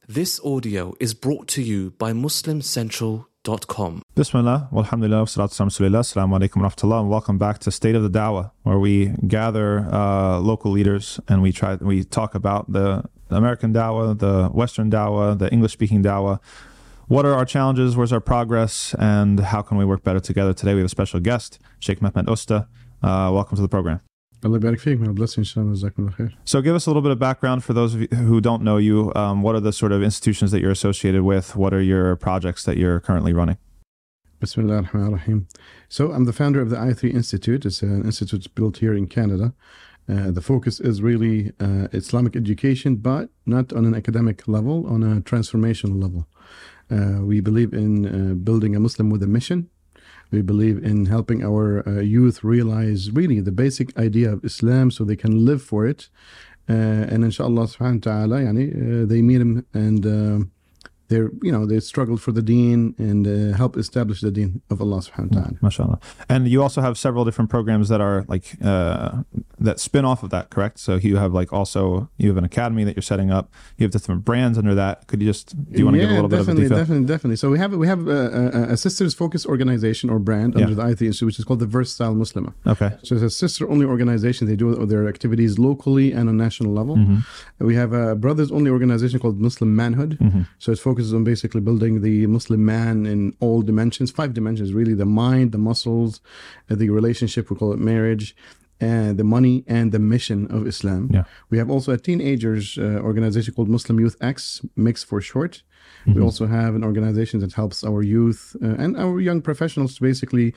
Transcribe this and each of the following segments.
This audio is brought to you by MuslimCentral.com. Bismillah, walhamdulillah, wassalatu wassalamu ala rasulillah, assalamu alaikum wa rahmatullah, and welcome back to State of the Dawah, where we gather local leaders and we talk about the American Dawah, the Western Dawah, the English-speaking Dawah. What are our challenges, where's our progress, and how can we work better together? Today we have a special guest, Sheikh Mehmet Usta. Welcome to the program. Allah barik feek, may bless you, inshallah, jazakumullah khair. So give us a little bit of background for those of you who don't know you. What are the sort of institutions that you're associated with? What are your projects that you're currently running? Bismillah ar-Rahman ar-Rahim. So I'm the founder of the I3 Institute. It's an institute built here in Canada. The focus is really Islamic education, but not on an academic level, on a transformational level. We believe in building a Muslim with a mission. We believe in helping our youth realize really the basic idea of Islam so they can live for it. And inshallah subhanahu wa ta'ala, they meet him and they struggle for the deen and help establish the deen of Allah subhanahu wa ta'ala. MashaAllah. And you also have several different programs that are like that spin off of that, correct? So you have you have an academy that you're setting up. You have different brands under that. Do you want to give a little bit of a detail? Definitely. So we have a sisters focused organization or brand under the I3 Institute, which is called the Versatile Muslima. Okay. So it's a sister only organization. They do their activities locally and on national level. Mm-hmm. We have a brothers only organization called Muslim Manhood. Mm-hmm. So it's focuses on basically building the Muslim man in all dimensions, 5 dimensions really: the mind, the muscles, the relationship, we call it marriage, and the money, and the mission of Islam. Yeah. We have also a teenagers organization called Muslim Youth X, MIX for short. Mm-hmm. We also have an organization that helps our youth and our young professionals to basically,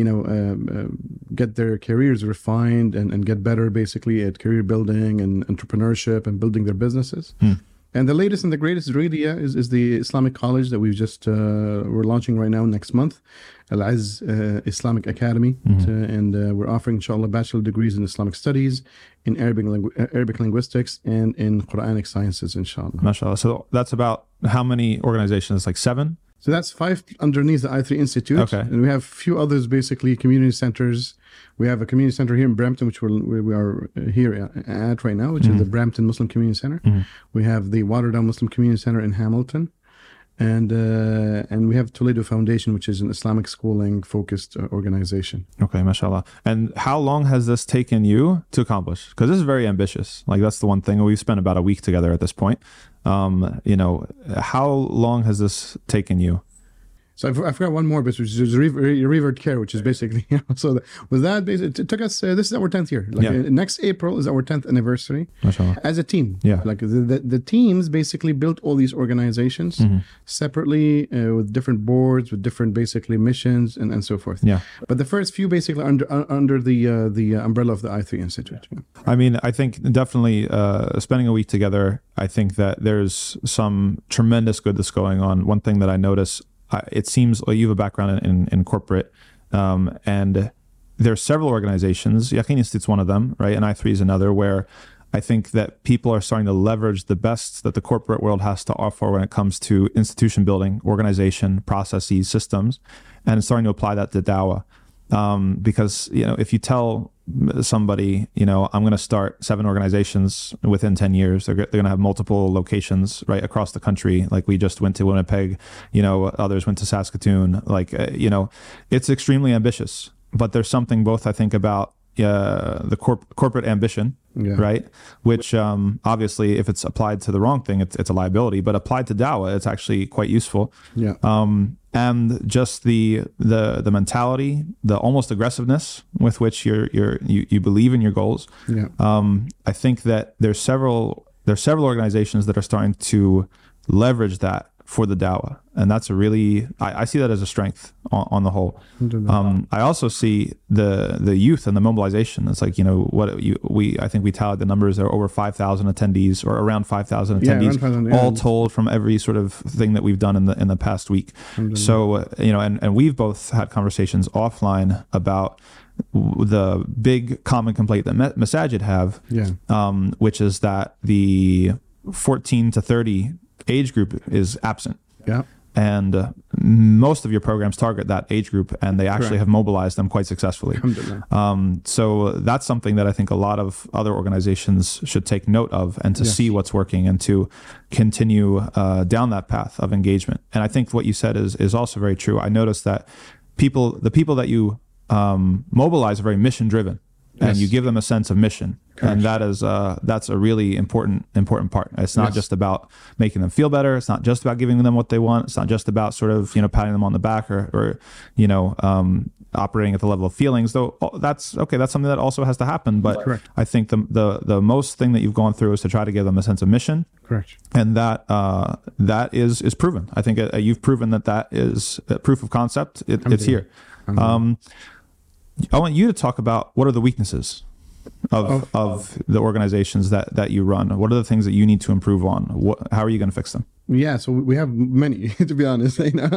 get their careers refined and get better basically at career building and entrepreneurship and building their businesses. And the latest and the greatest really is the Islamic College that we've just we're launching right now next month, Al-Azz Islamic Academy. Mm-hmm. And we're offering inshallah bachelor degrees in Islamic studies, in Arabic linguistics, and in Quranic sciences, inshallah. MashaAllah. So that's about how many organizations? Like 7? So that's 5 underneath the I3 Institute. Okay. And we have a few others, basically community centers. We have a community center here in Brampton, which we are here at right now, which is the Brampton Muslim Community Center. Mm-hmm. We have the Waterdown Muslim Community Center in Hamilton. And we have Toledo Foundation, which is an Islamic schooling focused organization. Okay, mashallah. And how long has this taken you to accomplish? Because this is very ambitious. Like, that's the one thing. We've spent about a week together at this point. How long has this taken you? So I forgot one more bit, which is Revert Care, which is basically, with that, it took us, this is our 10th year. Next April is our 10th anniversary. MashaAllah. As a team. Yeah. Like the teams basically built all these organizations separately with different boards, with different basically missions and so forth. Yeah. But the first few basically under the umbrella of the I3 Institute. Yeah. I mean, I think definitely spending a week together, I think that there's some tremendous good that's going on. One thing that I notice, it seems like you have a background in corporate, and there are several organizations. Yaqeen Institute's one of them, right? And I3 is another, where I think that people are starting to leverage the best that the corporate world has to offer when it comes to institution building, organization, processes, systems, and starting to apply that to Dawah. Because, if you tell somebody, I'm going to start 7 organizations within 10 years, they're going to have multiple locations right across the country. Like, we just went to Winnipeg, others went to Saskatoon. It's extremely ambitious, but there's something both, I think, about the corporate ambition, right? Which obviously, if it's applied to the wrong thing, it's a liability. But applied to Dawah, it's actually quite useful. Yeah. And just the mentality, the almost aggressiveness with which you believe in your goals. Yeah. I think that there's several organizations that are starting to leverage that for the Dawah, and that's I see that as a strength on the whole. I also see the youth and the mobilization. It's like, I think we tallied the numbers. There are over 5,000 attendees, or around 5,000 attendees, all told, from every sort of thing that we've done in the past week. So and we've both had conversations offline about the big common complaint that Masajid have, which is that the 14 to 30 age group is absent. Yeah. And most of your programs target that age group, and they actually have mobilized them quite successfully. So that's something that I think a lot of other organizations should take note of, and to see what's working, and to continue down that path of engagement. And I think what you said is also very true. I noticed that the people that you mobilize are very mission driven. And you give them a sense of mission. Correct. And that's a really important part. It's not just about making them feel better. It's not just about giving them what they want. It's not just about sort of, patting them on the back or operating at the level of feelings, though that's something that also has to happen. But correct. I think the most thing that you've gone through is to try to give them a sense of mission. Correct. And that is proven. I think you've proven that is proof of concept. It's here. I want you to talk about what are the weaknesses of the organizations that you run. What are the things that you need to improve on? How are you going to fix them? Yeah, so we have many, to be honest.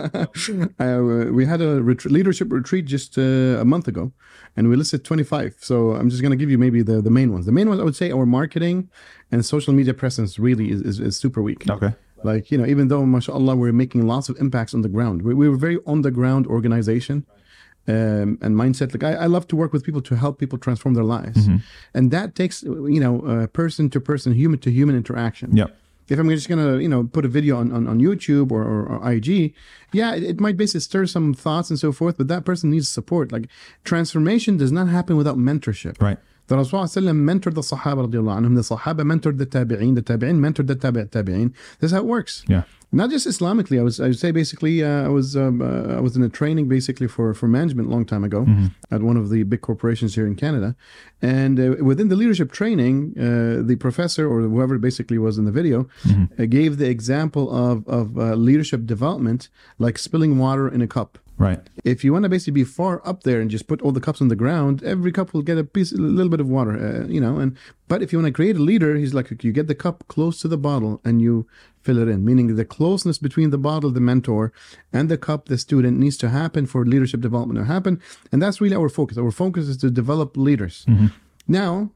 We had a leadership retreat just a month ago, and we listed 25. So I'm just going to give you maybe the main ones. The main ones, I would say, our marketing and social media presence really is super weak. Okay. Like, even though, mashallah, we're making lots of impacts on the ground. We're a very on-the-ground organization. And mindset. Like I love to work with people to help people transform their lives, and that takes person to person, human to human interaction. Yeah. If I'm just gonna put a video on YouTube or IG, it might basically stir some thoughts and so forth, but that person needs support. Like transformation does not happen without mentorship. Right. The Rasul mentored the Sahaba radiallahu anhum. The Sahaba mentored the Tabi'een mentored the Tabi'een. This is how it works. Yeah. Not just Islamically. I would say basically I was in a training basically for management a long time ago at one of the big corporations here in Canada, and within the leadership training, the professor or whoever basically was in the video gave the example of leadership development like spilling water in a cup. Right. If you want to basically be far up there and just put all the cups on the ground, every cup will get a little bit of water, but if you want to create a leader, he's like, you get the cup close to the bottle and you fill it in, meaning the closeness between the bottle, the mentor, and the cup, the student, needs to happen for leadership development to happen. And that's really our focus. Our focus is to develop leaders. Now,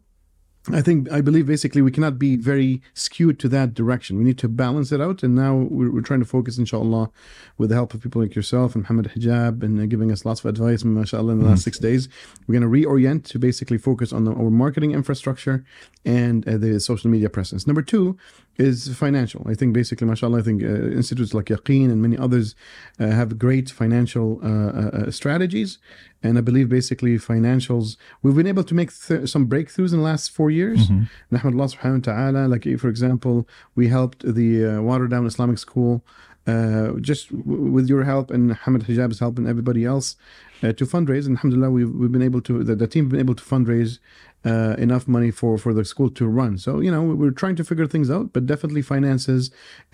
I believe basically we cannot be very skewed to that direction. We need to balance it out. And now we're trying to focus, inshallah, with the help of people like yourself and Muhammad Hijab and giving us lots of advice, mashallah, in the last 6 days. We're going to reorient to basically focus on our marketing infrastructure and the social media presence. Number 2 is financial. I think basically, mashallah, institutes like Yaqeen and many others have great financial strategies. And I believe basically financials, we've been able to make some breakthroughs in the last 4 years. Nahmad Allah subhanahu wa ta'ala, like for example, we helped the Waterdown Islamic School just with your help and Hamad Hijab's help and everybody else to fundraise. And alhamdulillah, we've been able to, the team been able to fundraise enough money for the school to run. So, we're trying to figure things out, but definitely finances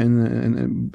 and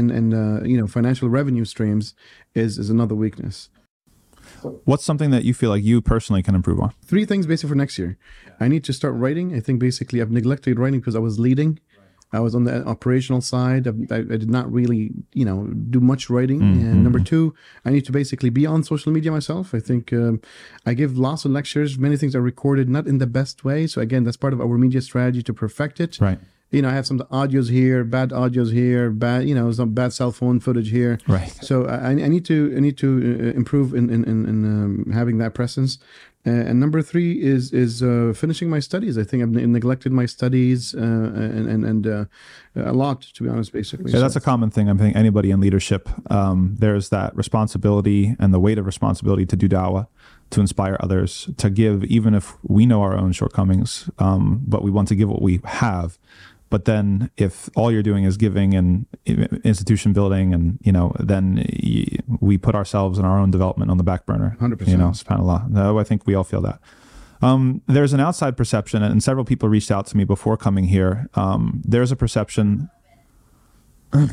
financial revenue streams is another weakness. What's something that you feel like you personally can improve on? 3 things basically for next year. I need to start writing. I think basically I've neglected writing because I was leading. I was on the operational side. I did not really, do much writing. And number 2, I need to basically be on social media myself. I think I give lots of lectures. Many things are recorded, not in the best way. So again, that's part of our media strategy to perfect it. Right. I have some audios here, bad audios here, some bad cell phone footage here. Right. So I need to improve in having that presence. And number 3 is finishing my studies. I think I've neglected my studies and a lot, to be honest, basically. Yeah, that's a common thing. I think anybody in leadership, there's that responsibility and the weight of responsibility to do da'wah, to inspire others, to give, even if we know our own shortcomings, but we want to give what we have. But then if all you're doing is giving and institution building and, then we put ourselves and our own development on the back burner. 100%. SubhanAllah. No, I think we all feel that. There's an outside perception, and several people reached out to me before coming here. There's a perception that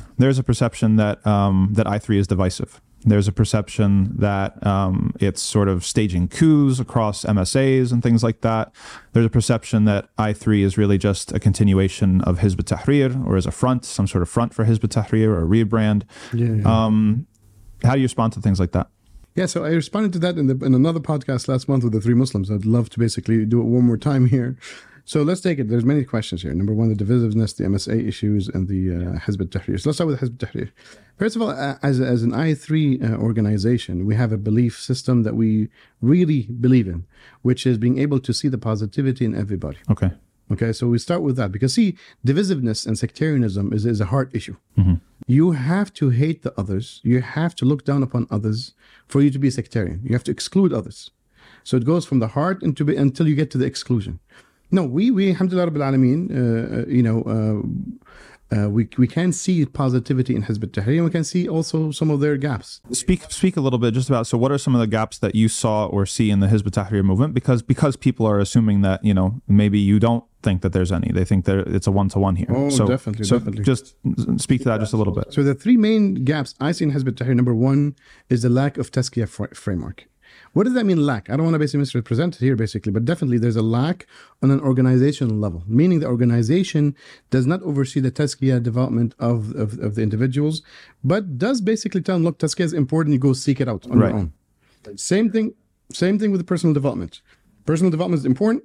I3 is divisive. There's a perception that it's sort of staging coups across MSAs and things like that. There's a perception that I3 is really just a continuation of Hizb ut-Tahrir, or as a front, some sort of front for Hizb ut-Tahrir or a rebrand. Yeah. How do you respond to things like that? Yeah, so I responded to that in another podcast last month with the 3 Muslims. I'd love to basically do it one more time here. So let's take it. There's many questions here. Number one, the divisiveness, the MSA issues, and the Hizb ut-Tahrir. So let's start with Hizb ut-Tahrir. First of all, as an I3 organization, we have a belief system that we really believe in, which is being able to see the positivity in everybody. Okay, so we start with that because see, divisiveness and sectarianism is a hard issue. You have to hate the others. You have to look down upon others for you to be sectarian. You have to exclude others. So it goes from the heart until you get to the exclusion. No, we alhamdulillah rabbil alameen, we can see positivity in Hizb ut-Tahrir, and we can see also some of their gaps. Speak a little bit just about, so what are some of the gaps that you saw or see in the Hizb ut-Tahrir movement? Because people are assuming that, maybe you don't think that there's any. They think that it's a one-to-one here. Oh, so, definitely. Just speak to that just a little bit. So the three main gaps I see in Hizb ut-Tahrir, number one is the lack of tazkiyah framework. What does that mean, lack? I don't want to basically misrepresent it here, basically, but definitely there's a lack on an organizational level, meaning the organization does not oversee the tazkiyah development of the individuals, but does basically tell them, look, tazkiyah is important, you go seek it out on your own. Same thing with the personal development. Personal development is important.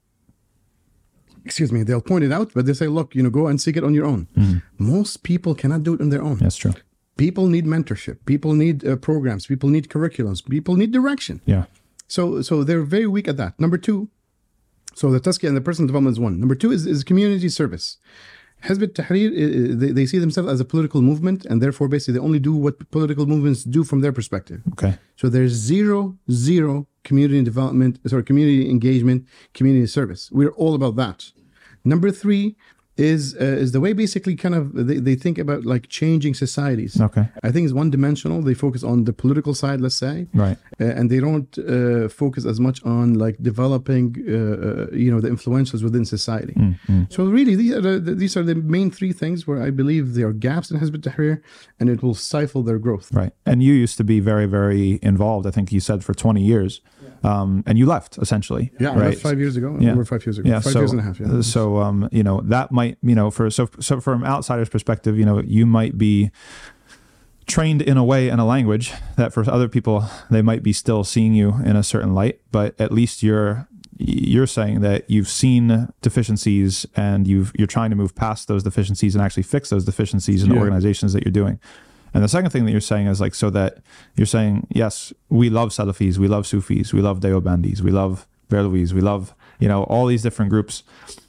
Excuse me, they'll point it out, but they say, look, go and seek it on your own. Most people cannot do it on their own. That's true. People need mentorship. People need programs. People need curriculums. People need direction. Yeah. So they're very weak at that. Number two, so the tazkiyah and the personal development is one. Number two is community service. Hizb ut-Tahrir, they see themselves as a political movement, and therefore basically they only do what political movements do from their perspective. Okay. So there's zero community development, community engagement, community service. We're all about that. Number three is the way basically kind of they think about like changing societies. Okay. I think it's one-dimensional. They focus on the political side, let's say. Right. And they don't focus as much on like developing, the influentials within society. So really, these are the main three things where I believe there are gaps in Hizb ut-Tahrir, and it will stifle their growth. Right. And you used to be very, very involved, I think you said, for 20 years. And you left, essentially. Yeah, right? I left 5 years ago. Yeah. Over 5 years ago. Yeah, 5 years and a half. Yeah. So, that might, so from an outsider's perspective, you might be trained in a way in a language that for other people, they might be still seeing you in a certain light, but at least you're saying that you've seen deficiencies and you're trying to move past those deficiencies and actually fix those deficiencies in the organizations that you're doing. And the second thing that you're saying is so that you're saying, yes, we love Salafis, we love Sufis, we love Deobandis, we love Berlawis, we love, all these different groups.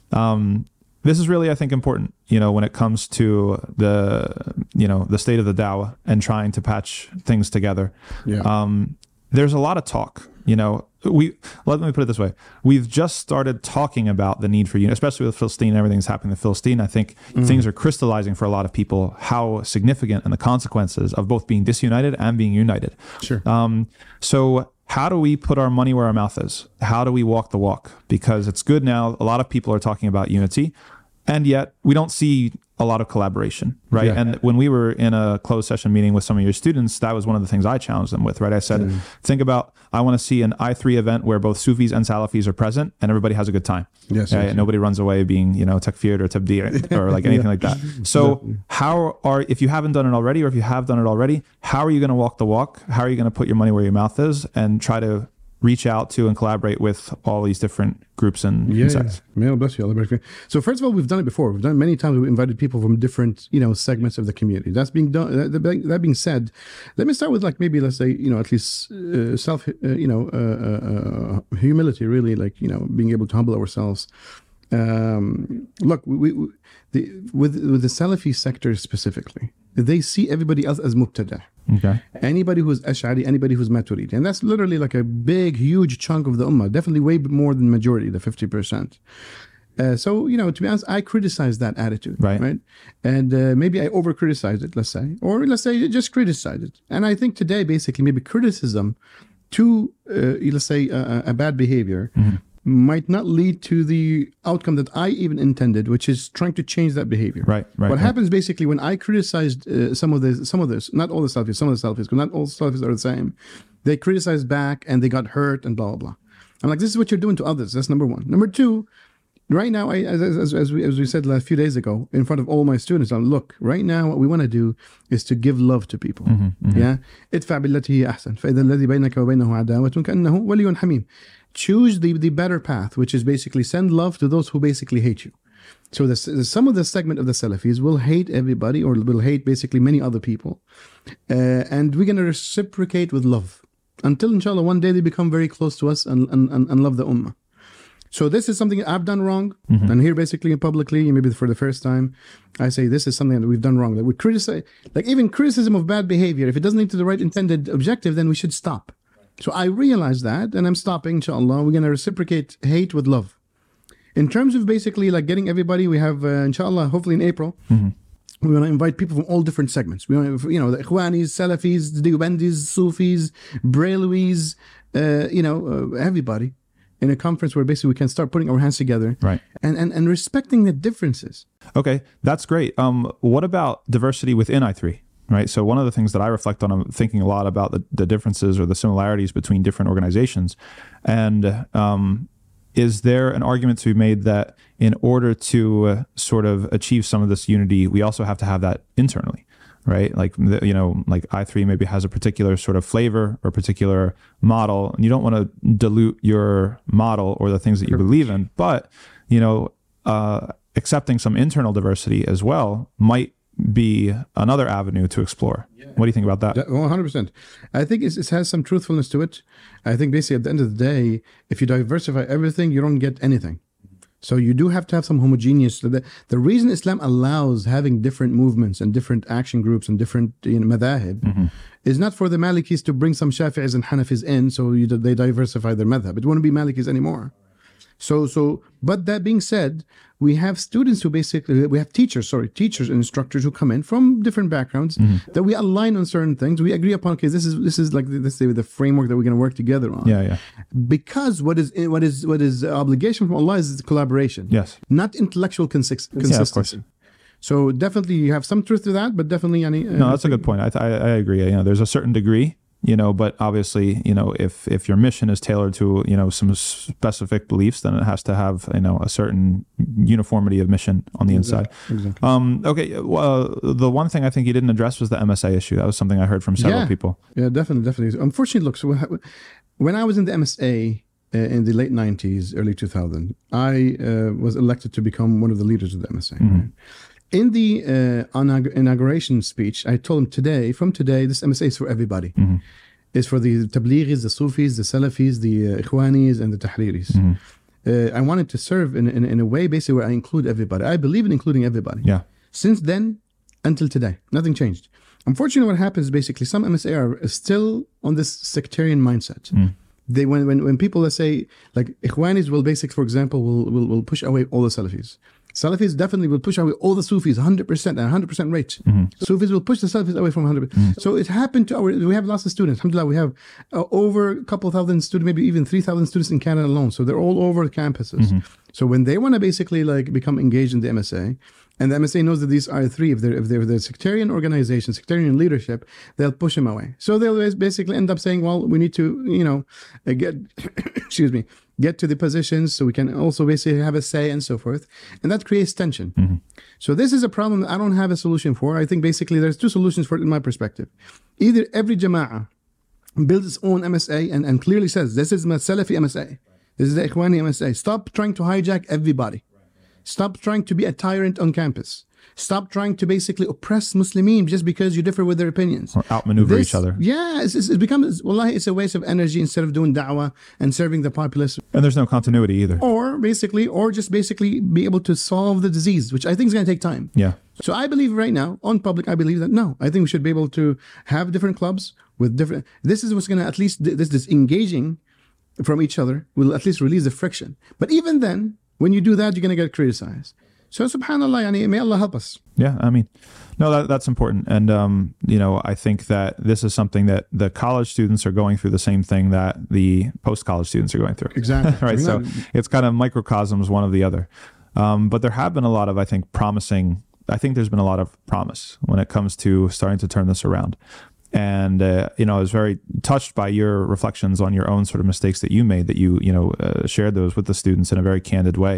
This is really, I think, important, when it comes to the state of the dawah and trying to patch things together. Yeah. There's a lot of talk, let me put it this way. We've just started talking about the need for unity, especially with Philistine and everything that's happening in Philistine. I think things are crystallizing for a lot of people, how significant and the consequences of both being disunited and being united. Sure. So how do we put our money where our mouth is? How do we walk the walk? Because it's good now. A lot of people are talking about unity, and yet we don't see a lot of collaboration, right? Yeah. And when we were in a closed session meeting with some of your students, that was one of the things I challenged them with, right? I said, think about, I want to see an I3 event where both Sufis and Salafis are present and everybody has a good time. Yes. Right? Nobody runs away being, takfir or tabdi' or like anything like that. So if you haven't done it already, or if you have done it already, how are you going to walk the walk? How are you going to put your money where your mouth is and try to reach out to and collaborate with all these different groups and sects? May Allah bless you. Allah bless you. So first of all, we've done it before. We've done it many times. We've invited people from different, segments of the community. That's being done. That being said, let me start with let's say, at least self, humility. Really, being able to humble ourselves. Look, with the Salafi sector specifically, they see everybody else as mubtada'. Okay. Anybody who's Ash'ari, anybody who's Maturidi. And that's literally like a big, huge chunk of the ummah, definitely way more than majority, the 50%. So, to be honest, I criticize that attitude, right? And maybe I over-criticize it, let's say. Or let's say just criticize it. And I think today, basically, maybe criticism to, let's say, a bad behavior might not lead to the outcome that I even intended, which is trying to change that behavior. Right. What happens basically when I criticized some of this, not all the Salafis, some of the Salafis, because not all Salafis are the same. They criticized back and they got hurt and blah, blah, blah. I'm like, this is what you're doing to others. That's number one. Number two, right now, as we said a few days ago, in front of all my students, look, right now, what we want to do is to give love to people. Yeah, ادفع بالتي هي أحسن فإذا الذي بينك وبينه عداوة كأنه ولي حميم. Choose the better path, which is basically send love to those who basically hate you. So some of the segment of the Salafis will hate everybody, or will hate basically many other people, and we're going to reciprocate with love until, inshallah, one day they become very close to us and love the ummah. So this is something I've done wrong, and here basically publicly, maybe for the first time, I say this is something that we've done wrong. That we criticize, like even criticism of bad behavior, if it doesn't lead to the right intended objective, then we should stop. So I realize that, and I'm stopping, inshallah. We're going to reciprocate hate with love. In terms of basically like getting everybody, we have, inshallah, hopefully in April, we want to invite people from all different segments. We want to, the Ikhwanis, Salafis, the Deobandis, Sufis, Brailwis, everybody in a conference where basically we can start putting our hands together, right, and respecting the differences. Okay, that's great. What about diversity within I3? Right. So one of the things that I reflect on, I'm thinking a lot about the differences or the similarities between different organizations. And is there an argument to be made that in order to sort of achieve some of this unity, we also have to have that internally, right? Like I3 maybe has a particular sort of flavor or particular model, and you don't want to dilute your model or the things that you believe in, but, accepting some internal diversity as well might be another avenue to explore. What do you think about that? 100%. I think it has some truthfulness to it. I think basically at the end of the day, if you diversify everything, you don't get anything. So you do have to have some homogeneous. The reason Islam allows having different movements and different action groups and different madhahib is not for the Malikis to bring some Shafi'is and Hanafis in so they diversify their madhab. It won't be Malikis anymore. But that being said, we have students who we have teachers and instructors who come in from different backgrounds that we align on certain things. We agree upon, okay, this is the framework that we're going to work together on. Yeah. Because what is obligation from Allah is collaboration. Yes. Not intellectual consistency. Yeah, of course. So definitely you have some truth to that, but definitely no, that's a good point. I agree. There's a certain degree. But obviously, if your mission is tailored to, some specific beliefs, then it has to have, a certain uniformity of mission on the inside. Exactly. Okay. Well, the one thing I think you didn't address was the MSA issue. That was something I heard from several people. Yeah, definitely. Unfortunately, look, so when I was in the MSA in the late 90s, early 2000, I was elected to become one of the leaders of the MSA. Right? In the inauguration speech, I told him from today, this MSA is for everybody. It's for the Tablighis, the Sufis, the Salafis, the Ikhwanis, and the Tahriris. I wanted to serve in a way basically where I include everybody. I believe in including everybody. Yeah. Since then, until today, nothing changed. Unfortunately, what happens is basically some MSA are still on this sectarian mindset. They when people, let's say, like Ikhwanis will basically, for example, will push away all the Salafis. Salafis definitely will push away all the Sufis 100% and 100% rate. Sufis will push the Salafis away from 100%. So it happened to we have lots of students. Alhamdulillah, we have over a couple thousand students, maybe even 3,000 students in Canada alone. So they're all over the campuses. So when they want to basically become engaged in the MSA, and the MSA knows that these are three, if they're the sectarian organization, sectarian leadership, they'll push them away. So they'll basically end up saying, well, we need to, get to the positions so we can also basically have a say and so forth. And that creates tension. So this is a problem that I don't have a solution for. I think basically there's two solutions for it in my perspective. Either every Jama'ah builds its own MSA and clearly says, this is my Salafi MSA. This is the Ikhwani MSA. Stop trying to hijack everybody. Stop trying to be a tyrant on campus. Stop trying to basically oppress Muslimin just because you differ with their opinions. Or outmaneuver each other. Yeah, it becomes, wallahi, it's a waste of energy instead of doing da'wah and serving the populace. And there's no continuity either. Or just basically be able to solve the disease, which I think is going to take time. Yeah. So I believe right now, on public, I believe that no, I think we should be able to have different clubs with different, this is what's going to at least, this engaging from each other will at least release the friction. But even then, when you do that, you're going to get criticized. So subhanallah, may Allah help us. Yeah, that's important. And, I think that this is something that the college students are going through the same thing that the post-college students are going through. Exactly. Right. So it's kind of microcosms, one of the other. But there have been a lot of, I think there's been a lot of promise when it comes to starting to turn this around. And, I was very touched by your reflections on your own sort of mistakes that you made, that you shared those with the students in a very candid way.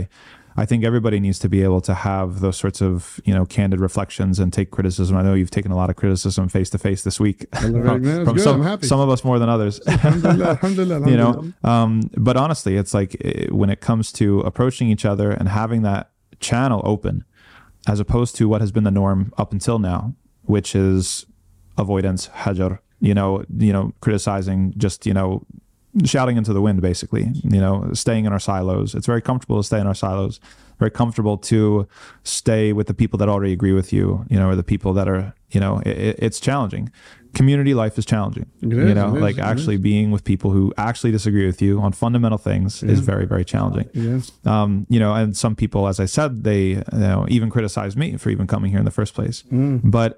I think everybody needs to be able to have those sorts of, candid reflections and take criticism. I know you've taken a lot of criticism face to face this week from some of us more than others. Alhamdulillah. But honestly, it's like when it comes to approaching each other and having that channel open, as opposed to what has been the norm up until now, which is avoidance, hajar, criticizing, just, shouting into the wind, basically, staying in our silos. It's very comfortable to stay in our silos, very comfortable to stay with the people that already agree with you, or the people that are, it's challenging. Community life is challenging, actually being with people who actually disagree with you on fundamental things is very, very challenging. Yes. And some people, as I said, they even criticize me for even coming here in the first place. But,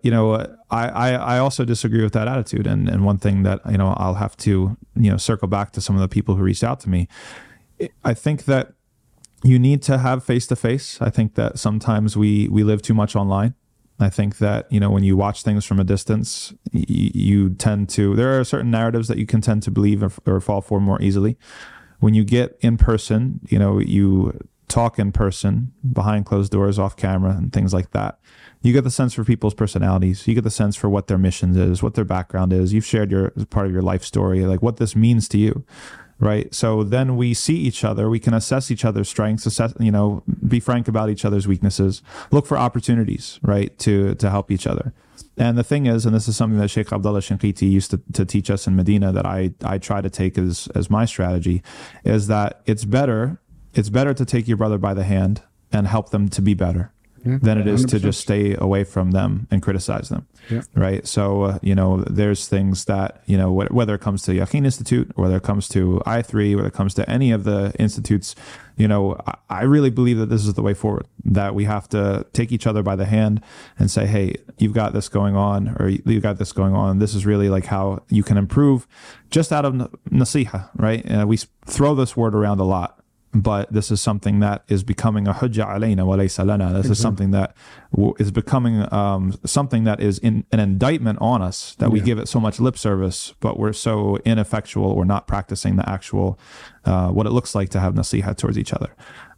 I also disagree with that attitude. And one thing that, I'll have to, circle back to some of the people who reached out to me. I think that you need to have face-to-face. I think that sometimes we live too much online. I think that, when you watch things from a distance, you tend to, there are certain narratives that you can tend to believe or fall for more easily. When you get in person, you talk in person, behind closed doors, off camera, and things like that. You get the sense for people's personalities. You get the sense for what their mission is, what their background is. You've shared part of your life story, like what this means to you. Right. So then we see each other, we can assess each other's strengths, be frank about each other's weaknesses, look for opportunities, right, to help each other. And the thing is, and this is something that Sheikh Abdullah Shinqiti used to teach us in Medina, that I try to take as my strategy, is that it's better to take your brother by the hand and help them to be better than it is 100%. To just stay away from them and criticize them. Yeah. Right. So, there's things that, whether it comes to Yaqeen Institute, or whether it comes to I3, whether it comes to any of the institutes, I really believe that this is the way forward, that we have to take each other by the hand and say, hey, you've got this going on, or you've got this going on. This is really like how you can improve just out of nasiha, right? We throw this word around a lot. But this is something that is becoming a hujja alayna wa laysa lana. This is something that is becoming something that is an indictment on us, that we give it so much lip service, but we're so ineffectual or not practicing the actual, what it looks like to have nasiha towards each other.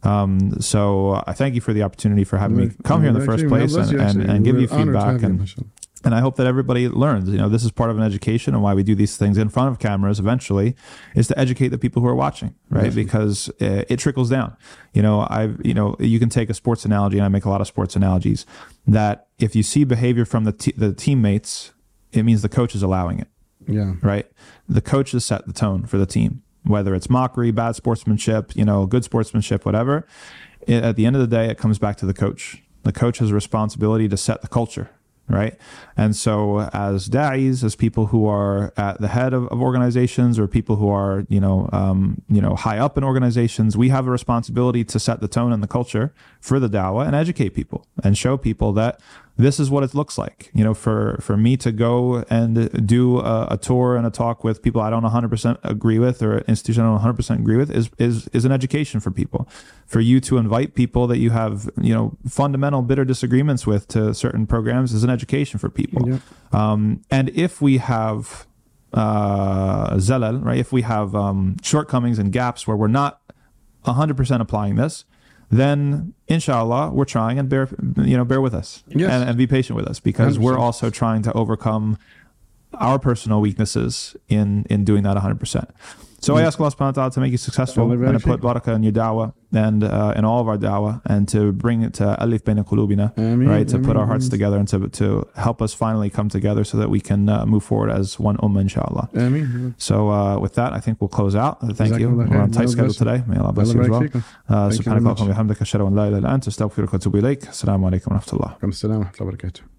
So I thank you for the opportunity for having me come here in the first place and give you feedback. And I hope that everybody learns, this is part of an education, and why we do these things in front of cameras eventually is to educate the people who are watching, right? Definitely. Because it trickles down. You can take a sports analogy, and I make a lot of sports analogies, that if you see behavior from the teammates, it means the coach is allowing it. Yeah. Right? The coach has set the tone for the team, whether it's mockery, bad sportsmanship, good sportsmanship, whatever. At the end of the day, it comes back to the coach. The coach has a responsibility to set the culture. Right. And so as da'is, as people who are at the head of organizations, or people who are, high up in organizations, we have a responsibility to set the tone and the culture for the da'wah and educate people and show people that this is what it looks like. For me to go and do a tour and a talk with people I don't 100% agree with, or an institution I don't 100% agree with, is an education for people. For you to invite people that you have, fundamental bitter disagreements with to certain programs is an education for people. Yeah. And if we have zalal, right? If we have shortcomings and gaps where we're not 100% applying this, then inshallah we're trying, and bear with us. Yes. and be patient with us, because 100%. We're also trying to overcome our personal weaknesses in doing that 100%. So I ask Allah subhanahu wa ta'ala to make you successful, and to put barakah in your da'wah and in all of our da'wah, and to bring it to alif bayna qulubina, right? To put our hearts together, and to help us finally come together so that we can move forward as one ummah, inshallah. So with that, I think we'll close out. Thank you. We're on tight schedule today. May Allah bless you as well. Subhanaka wa bihamdika, ashhadu an la ilaha illa anta, astaghfiruka wa atubu ilaik. Assalamu alaikum wa rahmatullah.